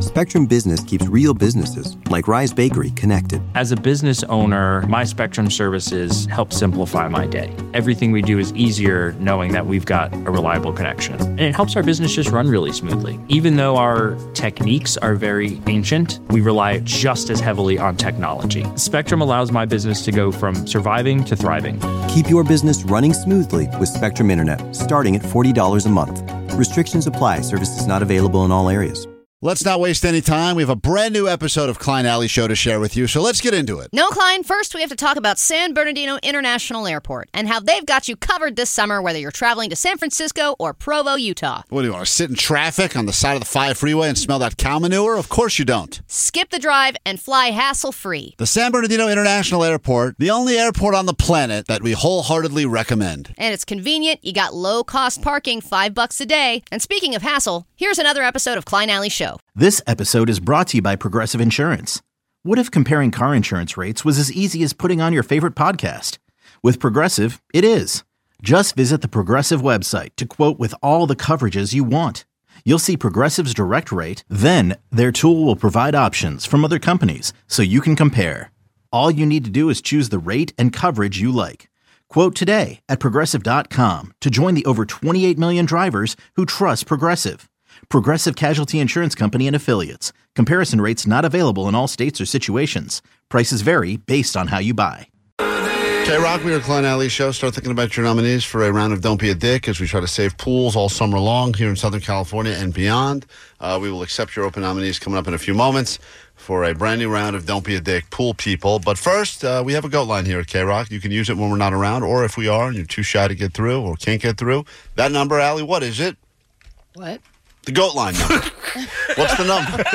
Spectrum Business keeps real businesses, like Rise Bakery, connected. As a business owner, my Spectrum services help simplify my day. Everything we do is easier knowing that we've got a reliable connection. And it helps our business just run really smoothly. Even though our techniques are very ancient, we rely just as heavily on technology. Spectrum allows my business to go from surviving to thriving. Keep your business running smoothly with Spectrum Internet, starting at $40 a month. Restrictions apply. Services not available in all areas. Let's not waste any time. We have a brand new episode of Klein Alley Show to share with you, so let's get into it. No, Klein. First, we have to talk about San Bernardino International Airport and how they've got you covered this summer, whether you're traveling to San Francisco or Provo, Utah. What, do you want to sit in traffic on the side of the 5 freeway and smell that cow manure? Of course you don't. Skip the drive and fly hassle-free. The San Bernardino International Airport, the only airport on the planet that we wholeheartedly recommend. And it's convenient. You got low-cost parking, $5 a day. And speaking of hassle, here's another episode of Klein Alley Show. This episode is brought to you by Progressive Insurance. What if comparing car insurance rates was as easy as putting on your favorite podcast? With Progressive, it is. Just visit the Progressive website to quote with all the coverages you want. You'll see Progressive's direct rate, then their tool will provide options from other companies so you can compare. All you need to do is choose the rate and coverage you like. Quote today at Progressive.com to join the over 28 million drivers who trust Progressive. Progressive Casualty Insurance Company and Affiliates. Comparison rates not available in all states or situations. Prices vary based on how you buy. K-Rock, we are Klein Alley Show. Start thinking about your nominees for a round of Don't Be a Dick as we try to save pools all summer long here in Southern California and beyond. We will accept your open nominees coming up in a few moments for a brand new round of Don't Be a Dick pool people. But first, we have a goat line here at K-Rock. You can use it when we're not around, or if we are and you're too shy to get through or can't get through. That number, Allie, what is it? What? The goat line number. What's the number?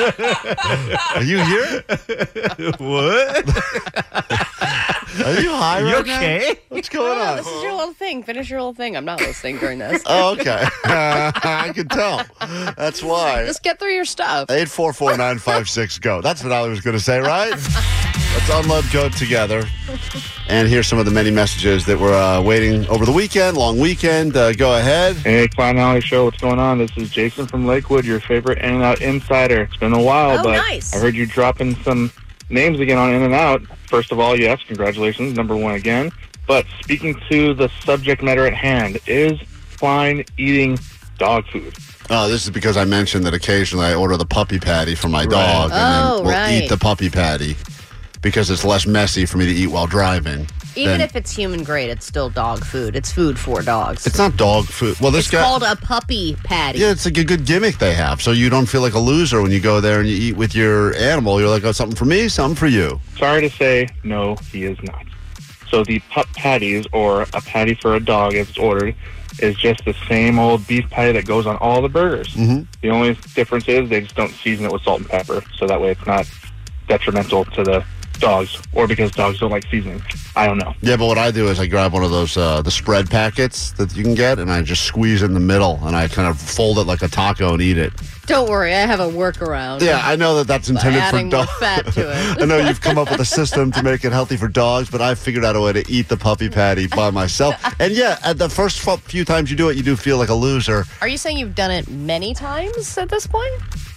Are you here? What? Are you high right okay? now? What's going on? This is your little thing. Finish your little thing. I'm not listening during this. Oh, okay. I can tell. That's why. Just get through your stuff. 844-956-GO. That's what I was going to say, right? Let's unload goat together. And here's some of the many messages that were waiting over the weekend, long weekend. Go ahead. Hey, Klein Alley Show, what's going on? This is Jason from Lakewood, your favorite In-N-Out insider. It's been a while, but nice. I heard you dropping some names again on In-N-Out. First of all, yes, congratulations, number one again. But speaking to the subject matter at hand, is Klein eating dog food? Oh, this is because I mentioned that occasionally I order the puppy patty for my dog, and then we'll eat the puppy patty because it's less messy for me to eat while driving. Even if it's human grade, it's still dog food. It's food for dogs. It's not dog food. Well, it's called a puppy patty. Yeah, it's like a good gimmick they have, so you don't feel like a loser when you go there and you eat with your animal. You're like, oh, something for me, something for you. Sorry to say, no, he is not. So the pup patties, or a patty for a dog as it's ordered, is just the same old beef patty that goes on all the burgers. Mm-hmm. The only difference is they just don't season it with salt and pepper, so that way it's not detrimental to the dogs, or because dogs don't like seasoning. I don't know. Yeah, but what I do is I grab one of those the spread packets that you can get, and I just squeeze it in the middle, and I kind of fold it like a taco and eat it. Don't worry, I have a workaround. Yeah, I know that that's intended for dogs. Adding more fat to it. I know you've come up with a system to make it healthy for dogs, but I've figured out a way to eat the puppy patty by myself. And yeah, at the first few times you do it, you do feel like a loser. Are you saying you've done it many times at this point?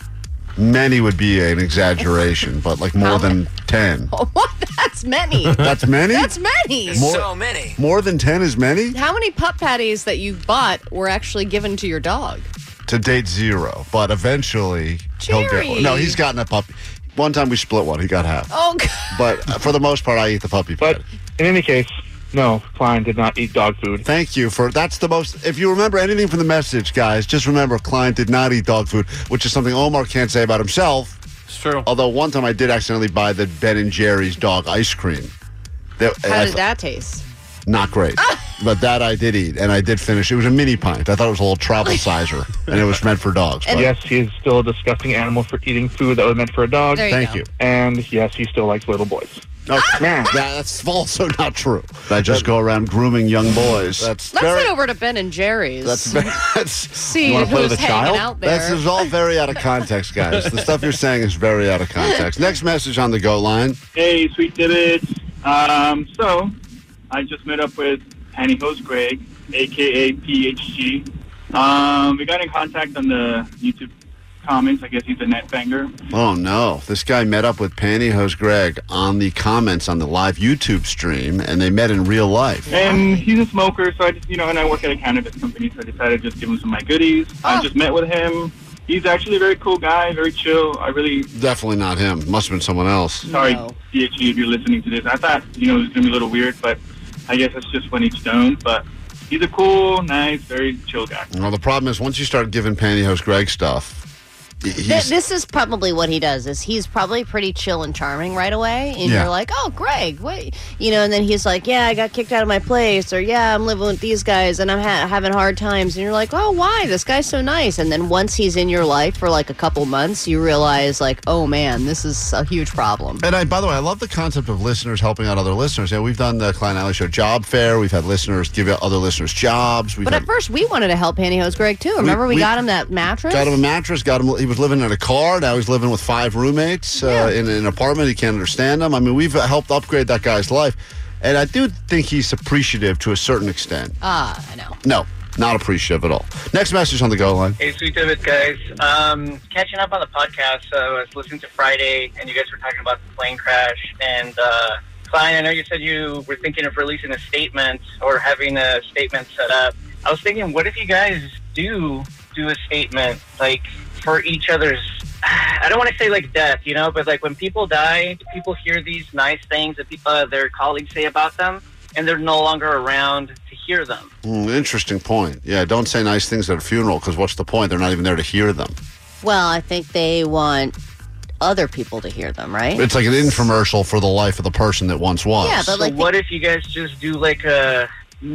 Many would be an exaggeration, but like more than 10. Oh, what? That's many. That's many? That's many. So many. More than 10 is many? How many pup patties that you bought were actually given to your dog? To date, 0. But eventually, he'll get one. No, he's gotten a puppy. One time we split one. He got half. Oh, God. But for the most part, I eat the puppy patty. But in any case, no, Klein did not eat dog food. Thank you for that's the most. If you remember anything from the message, guys, just remember Klein did not eat dog food, which is something Omar can't say about himself. It's true. Although one time I did accidentally buy the Ben & Jerry's dog ice cream. How did that taste? Not great. But that I did eat, and I did finish. It was a mini pint. I thought it was a little travel sizer, and it was meant for dogs. But Yes, he is still a disgusting animal for eating food that was meant for a dog. Thank you. And yes, he still likes little boys. Oh, man, that's also not true. I just go around grooming young boys. Let's head over to Ben & Jerry's. See you wanna play who's with a hanging child? out there. This is all very out of context, guys. The stuff you're saying is very out of context. Next message on the go line. Hey, sweet divots. So, I just met up with Pantyhose Greg, a.k.a. PHG. We got in contact on the YouTube comments. I guess he's a net banger. Oh, no. This guy met up with Pantyhose Greg on the comments on the live YouTube stream, and they met in real life. And he's a smoker, so I just, and I work at a cannabis company, so I decided to just give him some of my goodies. I just met with him. He's actually a very cool guy, very chill. Definitely not him. Must have been someone else. Sorry, DHG, if you're listening to this. I thought, it was going to be a little weird, but I guess it's just when each known. But he's a cool, nice, very chill guy. Well, the problem is once you start giving Pantyhose Greg stuff, this is probably what he does. Is he's probably pretty chill and charming right away, and you're like, "Oh, Greg, wait," and then he's like, "Yeah, I got kicked out of my place," or "Yeah, I'm living with these guys and I'm having hard times," and you're like, "Oh, why? This guy's so nice." And then once he's in your life for like a couple months, you realize, like, "Oh man, this is a huge problem." And by the way, I love the concept of listeners helping out other listeners. Yeah, we've done the Klein Alley Show job fair. We've had listeners give other listeners jobs. But at first, we wanted to help Pantyhose Greg too. Remember, we got him that mattress. Got him a mattress. He was living in a car. Now he's living with 5 roommates in an apartment. He can't understand them. I mean, we've helped upgrade that guy's life. And I do think he's appreciative to a certain extent. I know. No, not appreciative at all. Next message on the go line. Hey, Sweet Divots, guys. Catching up on the podcast. So I was listening to Friday, and you guys were talking about the plane crash. And, Klein, I know you said you were thinking of releasing a statement or having a statement set up. I was thinking, what if you guys do a statement, like, for each other's... I don't want to say like death, but like when people die, people hear these nice things that their colleagues say about them, and they're no longer around to hear them. Interesting point. Yeah, don't say nice things at a funeral, because what's the point? They're not even there to hear them. Well, I think they want other people to hear them, right? It's like an infomercial for the life of the person that once was. Yeah, but so what if you guys just do like a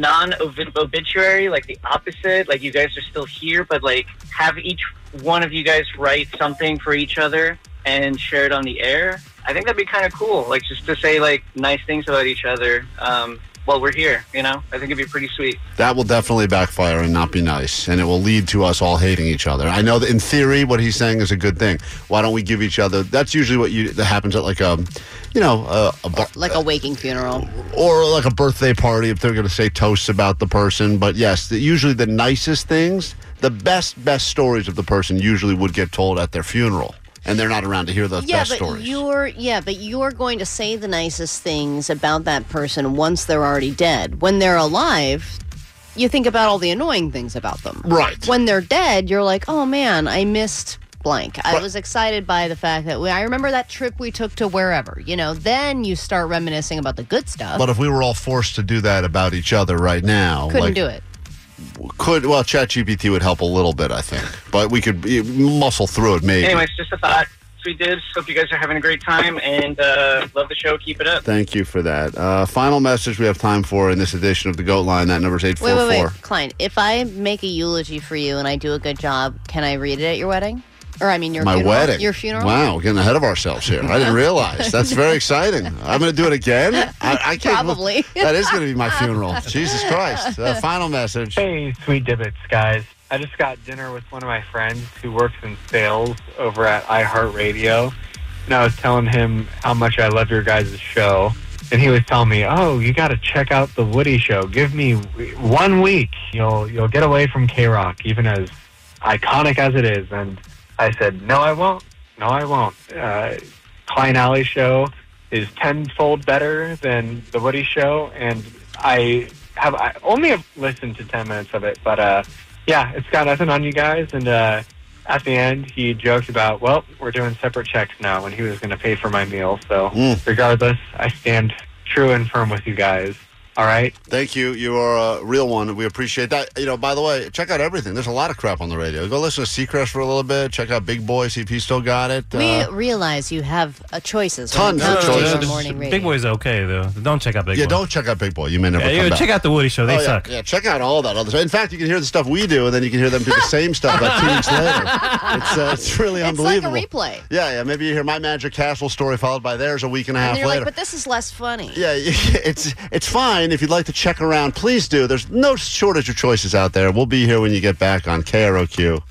non-obituary, like the opposite, like you guys are still here, but like have each one of you guys write something for each other and share it on the air? I think that'd be kind of cool, like just to say like nice things about each other while we're here, I think it'd be pretty sweet. That will definitely backfire and not be nice, and it will lead to us all hating each other. I know that in theory what he's saying is a good thing. Why don't we give each other, that's usually that happens at like like a waking funeral or like a birthday party if they're going to say toasts about the person. But yes, usually the nicest things, the best stories of the person usually would get told at their funeral. And they're not around to hear the best stories. But you're going to say the nicest things about that person once they're already dead. When they're alive, you think about all the annoying things about them. Right. When they're dead, you're like, oh man, I missed blank. I was excited by the fact that I remember that trip we took to wherever. Then you start reminiscing about the good stuff. But if we were all forced to do that about each other right now, couldn't do it. ChatGPT would help a little bit, I think. But we could muscle through it, maybe. Anyways, just a thought. Sweet Dibs. Hope you guys are having a great time, and love the show. Keep it up. Thank you for that. Final message we have time for in this edition of the GOAT Line. That number's 844. Wait. Klein, if I make a eulogy for you and I do a good job, can I read it at your wedding? Or, your funeral? Wedding. Your funeral? Wow, we're getting ahead of ourselves here. I didn't realize. That's very exciting. I'm going to do it again? I can't. Probably. That is going to be my funeral. Jesus Christ. Final message. Hey, Sweet Divots, guys. I just got dinner with one of my friends who works in sales over at iHeartRadio. And I was telling him how much I love your guys' show. And he was telling me, oh, you got to check out the Woody Show. Give me 1 week. You'll get away from K-Rock, even as iconic as it is. And I said, no, I won't. Klein Alley Show is tenfold better than the Woody Show, and I only have listened to 10 minutes of it, but it's got nothing on you guys. And at the end, he joked about, well, we're doing separate checks now, and he was going to pay for my meal. So regardless, I stand true and firm with you guys. All right. Thank you. You are a real one. We appreciate that. By the way, check out everything. There's a lot of crap on the radio. Go listen to Seacrest for a little bit. Check out Big Boy, see if he's still got it. We realize you have choices. Tons of choices. Morning radio. Big Boy's okay, though. Don't check out Big Boy. Yeah, don't check out Big Boy. You may never come back. Check out the Woody Show. They suck. Yeah, check out all that other stuff. In fact, you can hear the stuff we do, and then you can hear them do the same stuff about 2 weeks later. It's really unbelievable. It's like a replay. Yeah. Maybe you hear my Magic Castle story followed by theirs a week and a half later. later. But this is less funny. Yeah, it's fine. If you'd like to check around, please do. There's no shortage of choices out there. We'll be here when you get back on KROQ.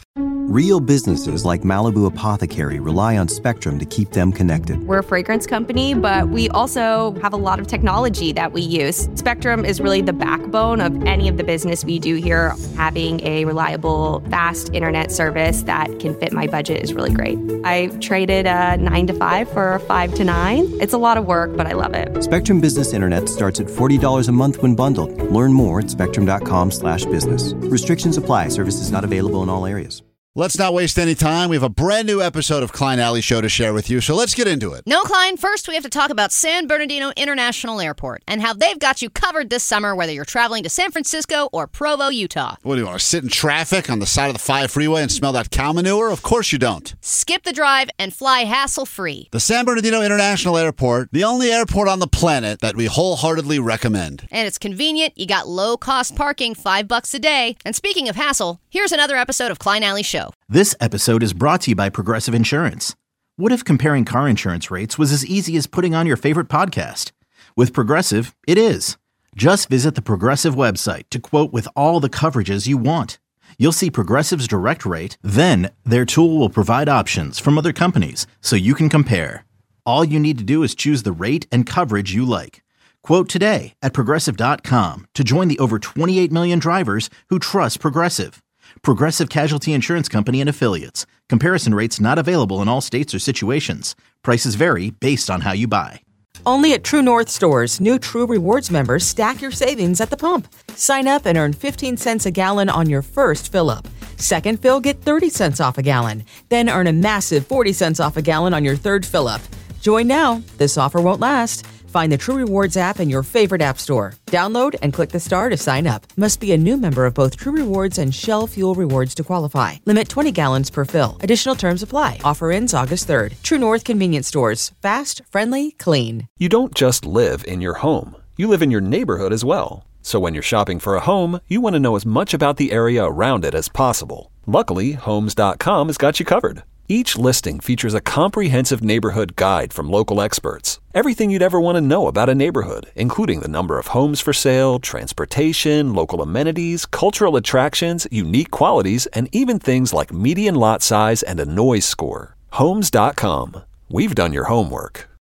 Real businesses like Malibu Apothecary rely on Spectrum to keep them connected. We're a fragrance company, but we also have a lot of technology that we use. Spectrum is really the backbone of any of the business we do here. Having a reliable, fast internet service that can fit my budget is really great. I traded a 9 to 5 for a 5 to 9. It's a lot of work, but I love it. Spectrum Business Internet starts at $40 a month when bundled. Learn more at spectrum.com/business. Restrictions apply. Services not available in all areas. Let's not waste any time. We have a brand new episode of Klein Alley Show to share with you, so let's get into it. No, Klein, first we have to talk about San Bernardino International Airport and how they've got you covered this summer, whether you're traveling to San Francisco or Provo, Utah. What, do you want to sit in traffic on the side of the 5 freeway and smell that cow manure? Of course you don't. Skip the drive and fly hassle-free. The San Bernardino International Airport, the only airport on the planet that we wholeheartedly recommend. And it's convenient. You got low-cost parking, $5 a day. And speaking of hassle, here's another episode of Klein Alley Show. This episode is brought to you by Progressive Insurance. What if comparing car insurance rates was as easy as putting on your favorite podcast? With Progressive, it is. Just visit the Progressive website to quote with all the coverages you want. You'll see Progressive's direct rate, then their tool will provide options from other companies so you can compare. All you need to do is choose the rate and coverage you like. Quote today at Progressive.com to join the over 28 million drivers who trust Progressive. Progressive Casualty Insurance Company and Affiliates. Comparison rates not available in all states or situations. Prices vary based on how you buy. Only at True North stores, new True Rewards members stack your savings at the pump. Sign up and earn 15 cents a gallon on your first fill-up. Second fill, get 30 cents off a gallon. Then earn a massive 40 cents off a gallon on your third fill-up. Join now. This offer won't last. Find the True Rewards app in your favorite app store. Download and click the star to sign up. Must be a new member of both True Rewards and Shell Fuel Rewards to qualify. Limit 20 gallons per fill. Additional terms apply. Offer ends August 3rd. True North Convenience Stores. Fast, friendly, clean. You don't just live in your home. You live in your neighborhood as well. So when you're shopping for a home, you want to know as much about the area around it as possible. Luckily, Homes.com has got you covered. Each listing features a comprehensive neighborhood guide from local experts. Everything you'd ever want to know about a neighborhood, including the number of homes for sale, transportation, local amenities, cultural attractions, unique qualities, and even things like median lot size and a noise score. Homes.com. We've done your homework.